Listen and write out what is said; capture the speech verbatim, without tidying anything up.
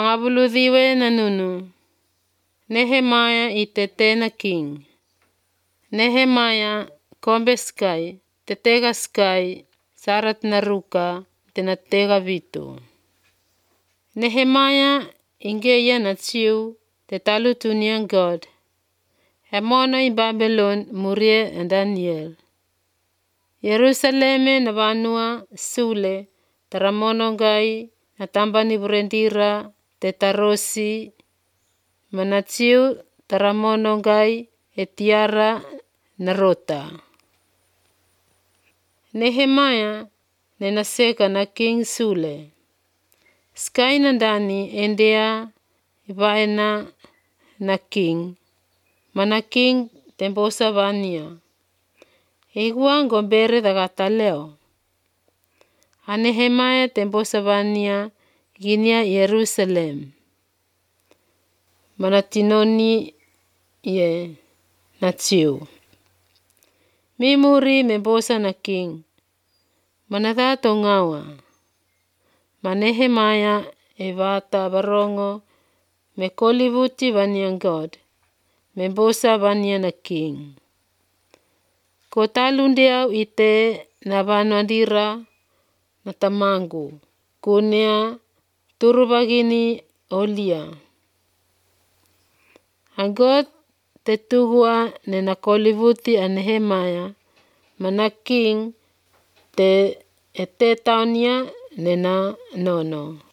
Pangabuluthiwe na nunu. Nehemia i te tēna king. Nehemia kombe skai, te tega skai, sarat na ruka, te na tega vitu. Nehemia ingeia na tsiu, te talutunian God. Hemono i Babylon murie and Daniel. Yerusaleme na vanua sule, taramono gai, na tambani burendira, te tarosi, manatsiu taramono gai, e tiara na rota. Nehemia ne naseka na king sule. Skai na ndani endea ivaena na king. Mana king tembosa vania. Eigua ngombere dagata leo. A Nehemia tembosa vania ginia Jerusalem. Mana tinoni ye na tsiu. Mimuri membosa na king. Mana tato ngawa. Ma Nehemia e vata barongo me kolivuti vanian God. Membosa vania na king. Ko talundiau ite na vanuandira na tamangu. Kunea turubagini olia. Ang God te tugua ne na kolivuti a Nehemia. Mana king te e te taunia ne na nono.